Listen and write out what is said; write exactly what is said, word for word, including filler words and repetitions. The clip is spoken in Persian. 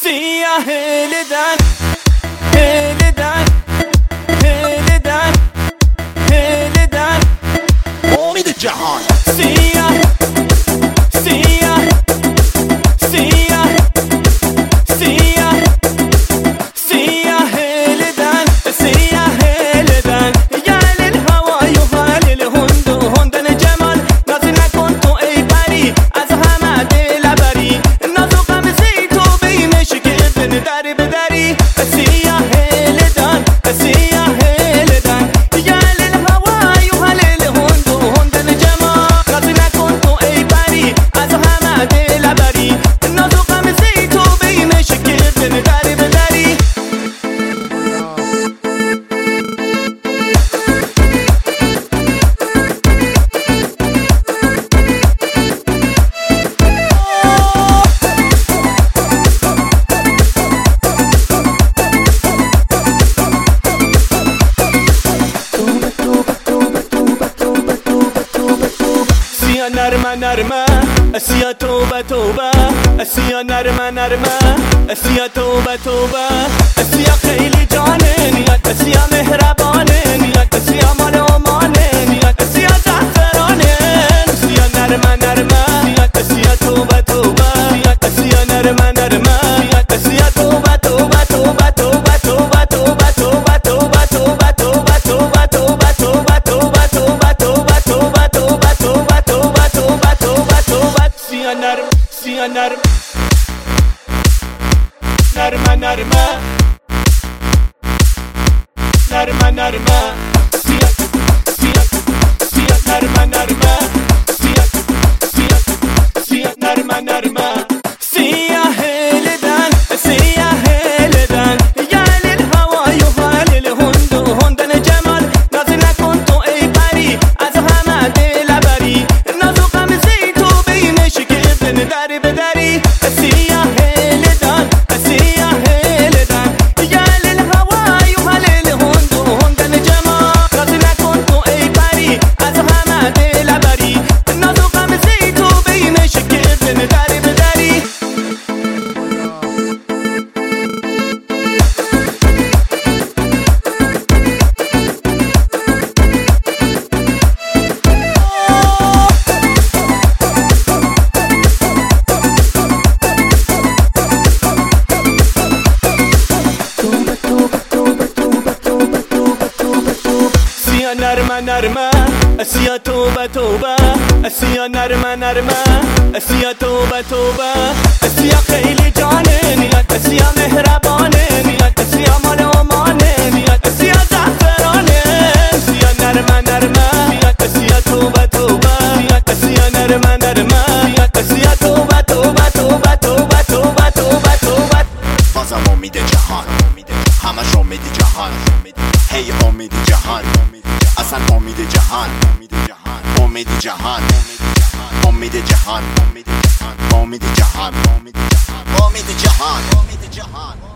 سیاه لدن لدن لدن لدن امید جهان سیاه سیاه سیاه سیاه سیاه لدن سیاه لدن یا للهوا یا للهند هندن جمال ناز نکن تو ای پری از همه دل بری ناز و قمزی تو بیمش که دن دری بدری سیاه لدن سیاه لدن یا للهوا یا للهند هندن جمال ناز نکن تو ای پری از همه دل بری ناز و قمزی تو بیمش که دن دری بدری سیا نرمه نرمه سیا توبه توبه سیا نرمه نرمه سیا توبه توبه سیا خیلی جانه نیت سیا مهربانه نیت سیا مال امانه نیت سیا زعفرانه سیا نرمه نرمه نیت سیا توبه توبه نیت سیا نرمه نرمه نیت سیا توبه توبه توبه توبه توبه توبه توبه توبه توبه توبه توبه توبه توبه توبه توبه توبه توبه توبه سیا نرم سیا نرم نرمه نرمه نرمه نرمه سیا سیا سیا نرمه نرمه سیا سیا سیا نرمه نرمه سیاه لدن سیاه لدن یا للهوا یا للهند هندن جمال ناز نکن تو ای پری از همه دل بری ناز و قمزی تو بیمش که دن دری بدری سیاه لدن سیاه لدن یا للهوا یا للهند هندن جمال ناز نکن تو ای پری از همه دل بری ناز و قمزی تو بیمش که دن دری بدری سیا نرمه نرمه سیا توبه توبه سیا نرمه نرمه سیا توبه توبه سیا خیلی جانه نیت سیا مهربانه نیت سیا مال امانه نیت سیا زعفرانه سیا نرمه نرمه نیت سیا توبه توبه نیت سیا نرمه نرمه نیت سیا توبه توبه توبه توبه توبه توبه توبه بازم امید جهان همش امید جهان هی امید جهان اصلا امید جهان امید جهان امید جهان امید جهان امید جهان امید جهان امید جهان